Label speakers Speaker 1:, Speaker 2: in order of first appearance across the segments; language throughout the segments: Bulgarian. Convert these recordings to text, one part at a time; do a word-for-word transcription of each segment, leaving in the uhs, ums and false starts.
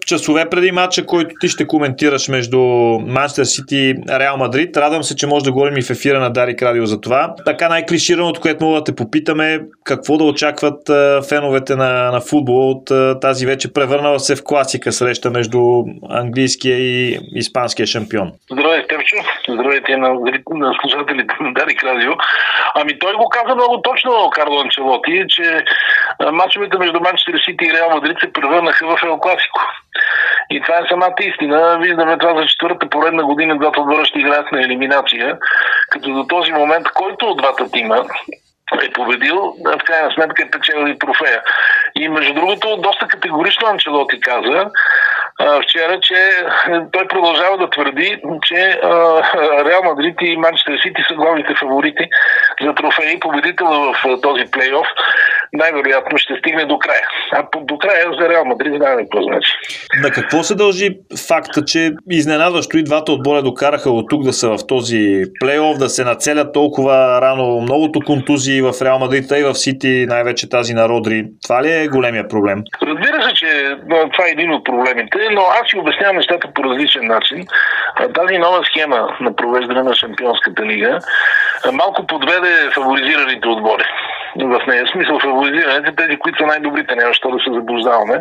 Speaker 1: часове преди матча, който ти ще коментираш между Манчестър Сити и Реал Мадрид. Радвам се, че може да говорим и в ефира на Дарик Радио за това. Така най-клишираното, което мога да те попитаме, какво да очакват а, феновете на, на футбол от а, тази вече превърнала се в класика среща между английския и испанския шампион.
Speaker 2: Здравей, Стефчо. Здравейте на, на слушателите на Дарик Радио. Ами той го каза много точно, Карло Анчелоти, че мачовете между Манчестър Сити и Реал Мадрид се превърнаха в Ел Класико. И това е самата истина. Виждаме това за четвърта поредна година, двата отбора ще играят на елиминация, като до този момент, който от двата тима е победил, в крайна сметка е печелил и трофея. И между другото, доста категорично Анчелоти каза вчера, че той продължава да твърди, че Реал Мадрид и Манчестър Сити са главните фаворити за трофеи. Победителя в този плейоф най-вероятно ще стигне до края. А до края за Реал Мадрид знаем какво значи.
Speaker 1: На какво се дължи факта, че изненадващо и двата отбора докараха от тук да са в този плейоф, да се нацелят толкова рано, многото контузии в Реал Мадрид и в Сити, най-вече тази на Родри. Това ли е големия проблем?
Speaker 2: Разбира се, че това е един от проблемите, но аз си обяснявам нещата по различен начин. Тази нова схема на провеждане на Шампионската лига малко подведе фаворизираните отбори. В нея смисъл фаворизираните, тези, които са най-добрите, няма що да се заблуждаваме.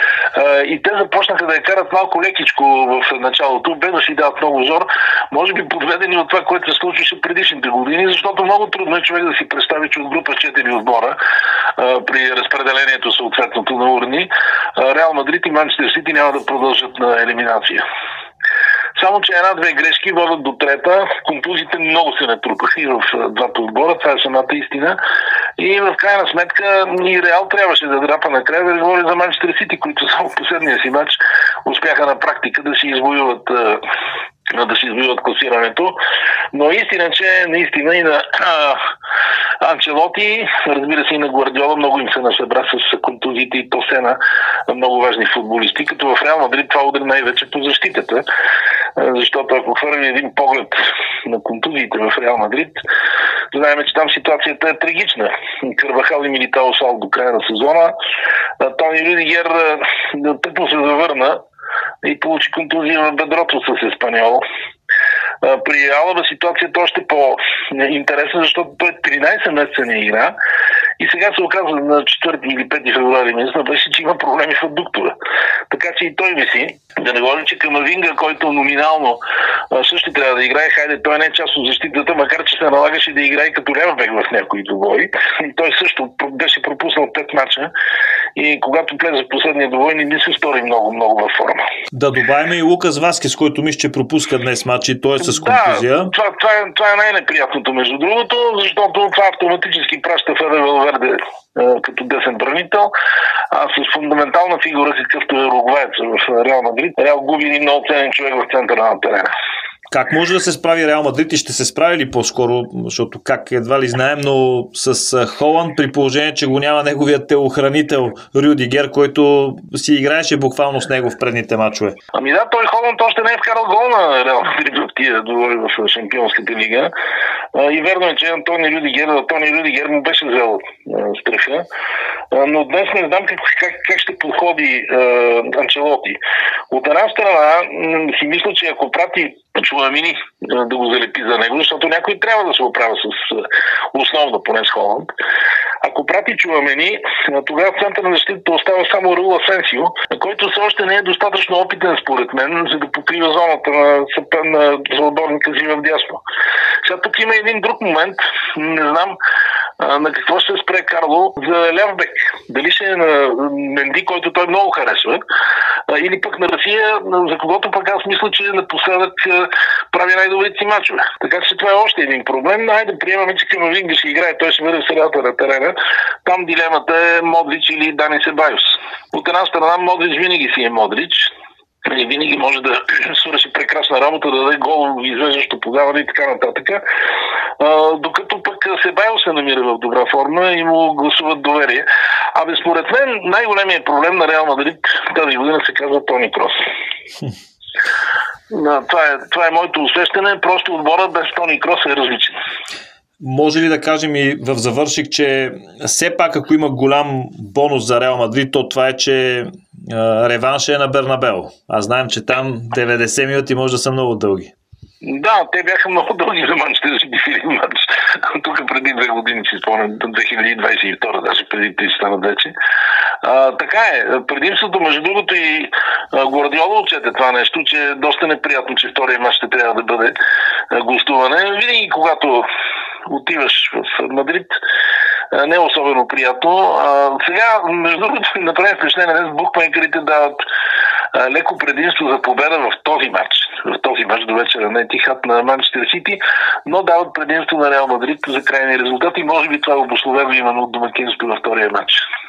Speaker 2: И те започнаха да я карат малко лекичко в началото, без да си дават много зор, може би подведени от това, което се случваше предишните години, защото много трудно е човек да си представи, че от група с четири отбора при разпределението съответното на урни, Реал Мадрид и Манчестър Сити няма да продължат на елиминация. Само, че една-две грешки водят до трета. Контузите много се натрупаха и в двата отбора. Това е самата истина. И в крайна сметка и Реал трябваше да драпа накрая, да говори за Манчестър Сити, които само в последния си матч успяха на практика да си извоюват да си извоюват класирането. Но истина, че наистина и на а, Анчелоти, разбира се и на Гвардиола, много им се насъбра с контузиите и то се на много важни футболисти, като в Реал Мадрид това удари най-вече по защитата, защото ако хвърлим един поглед на контузиите в Реал Мадрид, знаем, че там ситуацията е трагична. Карвахал и Милитао Сал до края на сезона. Тони Рюдигер тъпо се завърна и получи контузия в бедрото с Еспаньол. При Алаба ситуацията е още по-интересна, защото той тринайсет месеца не игра и сега се оказва на четвърти или пети февруари месец, беше, че има проблеми в аддуктора. Така че и той виси. Да не говорим, че Камавинга, който номинално също трябва да играе, хайде, той не е част от защитата, макар че се налагаше да играе като левбек в някои двобои. И той също беше пропуснал пет мача и когато влезе в последния двобой, не се стори много, много във форма.
Speaker 1: Да добавим и Лукас Васкес, който мисля, че пропуска днес матч и той е с контузия.
Speaker 2: Да, това, това, е, това е най-неприятното между другото, защото това автоматически праща Феде Валверде е, като десен бранител, а с фундаментална фигура, какъвто е уругваец в Реал Мадрид, Реал губи един много ценен човек в центъра на терена.
Speaker 1: Как може да се справи Реал Мадрид и ще се справи ли по-скоро, защото как едва ли знаем, но с Холанд при положение, че го няма неговият телохранител Рюдигер, който си играеше буквално с него в предните мачове?
Speaker 2: Ами да, той Холанд още не е вкарал гол на Реал Мадрид в тия доволи в Шампионската лига. И верно е, че Антони Рюдигер, Антони Рюдигер му беше взел страха. Но днес не знам как, как, как ще подходи е, Анчелоти. От една страна си мисля, че ако прати Чуамини да го залепи за него, защото някой трябва да се оправя с основно, поне с Холанд. Ако прати Чуамини, тогава в центъра на защитата остава само Раул Асенсио, който все още не е достатъчно опитен според мен, за да покрива зоната на, на отборника си в дясно. Сега тук има един друг момент, не знам на какво ще спре Карло за лявбек. Дали ще е на Менди, който той много харесва, или пък на Русия, за когото пък аз мисля, че напоследък прави най-добрите си мачове. Така че това е още един проблем. Айде да приемаме, че Камавинга ще играе, той ще бъде в средата на терена. Там дилемата е Модрич или Дани Себайос. От една страна Модрич винаги си е Модрич. И винаги може да свърши прекрасна работа, да даде гол, извеждащо подаване и така нататък. А, докато пък Себайос се намира в добра форма и му гласуват доверие. Абе, според мен най-големият проблем на Реал Мадрид тази година се казва Тони Крос. Това е, това е моето усещане. Просто отбора без Тони Крос е различен.
Speaker 1: Може ли да кажем и в завършик, че все пак ако има голям бонус за Реал Мадрид, то това е, че реванша е на Бернабео. Аз знаем, че там деветдесет минути може да са много дълги.
Speaker 2: Да, те бяха много дълги за Манчестър Сити в един матч. Тук преди две години, си спомням, две хиляди двадесет и втора, даже преди три станат вече. А, така е. Предимството, между другото, и Гвардиола отчете това нещо, че е доста неприятно, че втория мач ще трябва да бъде гостуване. Винаги, когато отиваш в Мадрид, не е особено приятно. А, сега, между другото, направи впечатление, днес букмейкерите дават а, леко предимство за победа в този матч. В този матч до вечера на Етихад на Манчестър Сити, но дават предимство на Реал Мадрид за крайни резултати. Може би това е обусловено именно от домакинството във втория матч.